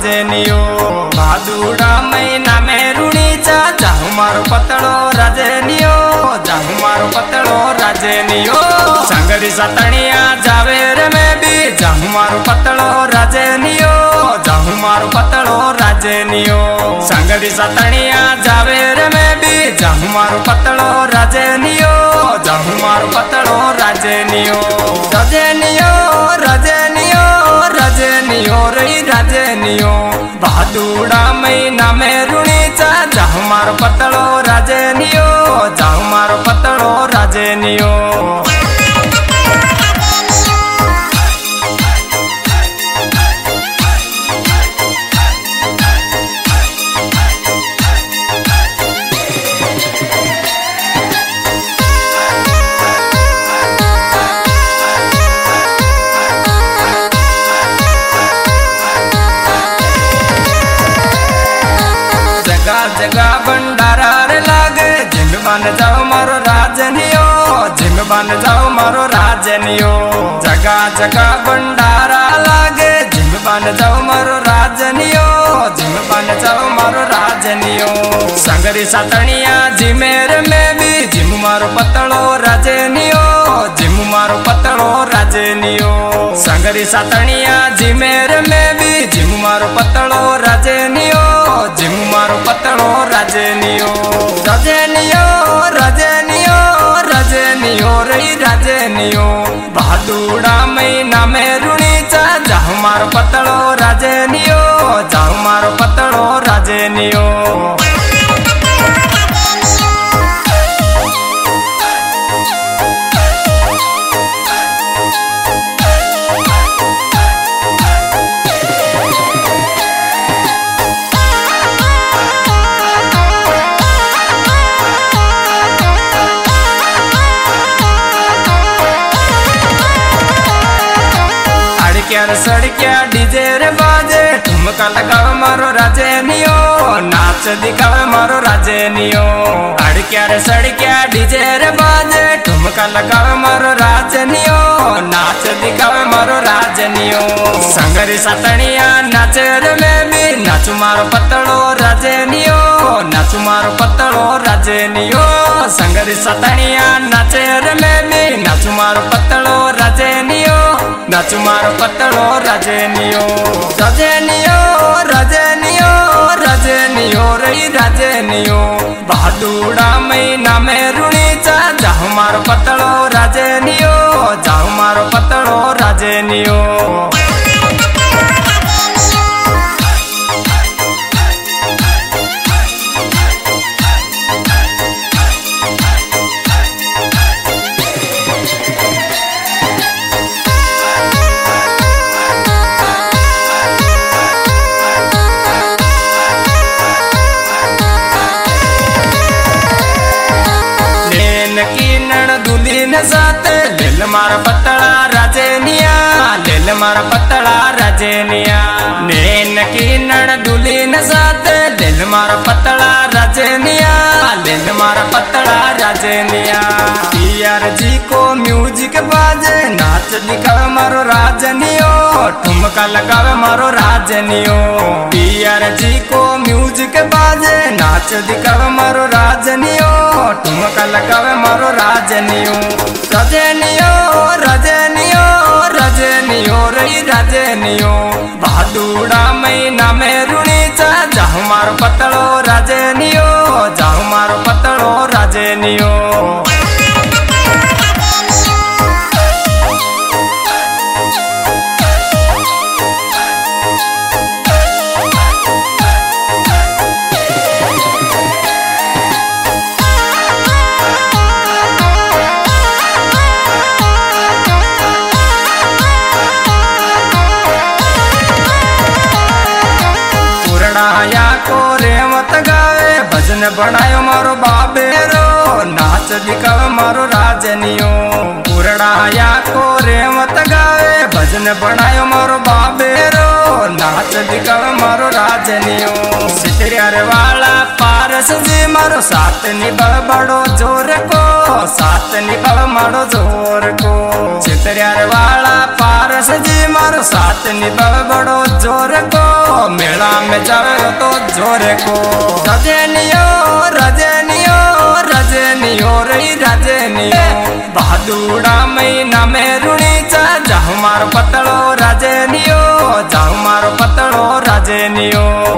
राजनियो भादुड़ा महीना में रुणीचा जाहू मारो पतलो राजनियो जाहू मारो पतलो राजनियो संगड़ी सतणिया जावेर में भी जाहू मारो पतलो राजनियो जाहू मारो पतलो राजनियो संगड़ी सतणिया जावेर में भी जाहू मारो पतलो राजनियो जाहू मारो पतलो राजनियो राजनियो राजनियो राजनियो रही राजनियो भादुड़ा महीना में रुणीचा जाहू मारो पतलो राजनियो जाहू मारो पतलो राजनियो जगह भंडारा रे लागे जिम बन जाओ मारो राजनियो जिम बन जाओ मारो राजनियो जगह जगह भंडारा लागे जिम बन जाओ मारो राजनियो जिम बन जाओ मारो राजनियो संगरी सतणिया जिमेर में भी जिम मारो पतलो राजनियो जिम मारो पतलो राजनियो संगरी सतणिया जिमेर में भी जिम मारो पतलो राजनियो जिम मारो पतलो राजनियो राजनियो राजनियो राजनियो रही राजनियो भादुड़ा महीना में रुणीचा जाहू मारो पतलो राजनियो जाहू मारो पतलो राजनियो सड़किया डीजे रे बाजे ठुमका लगावे मारो राजनियो नाच दिखावे मारो राजनियो अड़किया रे सड़किया डीजे रे बाजे ठुमका लगावे मारो राजनियो नाच दिखावे मारो राजनियो संगरी सतणिया नाचे रे में भी नाचू मारो पतलो राजनियो नाचू मारो पतलो राजनियो संगरी सतणिया नाचे रे में भी नाचू मारो पतलो राजनियो नाचू मारो पतलो राजनियो राजनियो राजनियो राजनियो रही राजनियो भादुड़ा महीना में रुणीचा जाहू मारो पतलो राजनियो जाहू मारो पतलो राजनियो साथ लेल मारा पतला राजनिया लेल मारा पतला राजनिया नैन की नड़ दुल्हन साथ लेल मारा पतला राजनिया लेल मारा पतला राजनिया पीआर जी को म्यूजिक बाजे नाच दिखावे मारो राजनियो ठुमका लगावे मारो राजनियो पीआर जी को म्यूजिक बाजे नाच दिखावे मारो राजनियो ठुमका लगावे मारो राजनियो राजनियो राजनियो राजनियो रही राजनियो भादुड़ा महीना में रुणीचा जाहू मारो पतलो राजनियो जाहू मारो पतलो राजनियो को रेवत गावे भजन बनायो मारो बाबेरो नाच दिखावे मारो राजनियो पुरड़ाया को रेवत गावे भजन बनायो मारो बाबेरो नाच दिखावे मारो राजनियो सितरियार वाला पारस जी मारो साथ निभाव बड़ो जोर को साथ निभाव मारो जोर को सितरियार वाला पारस जी मारो साथ निभाव बड़ो जोर को मेला में जावे तो जोरे को रजनियो रजनियो रजनियो रही रजनियो भादुड़ा महीना में रुणी चा जाहु मारो पतलो रजनियो जाहु मारो पतलो रजनियो।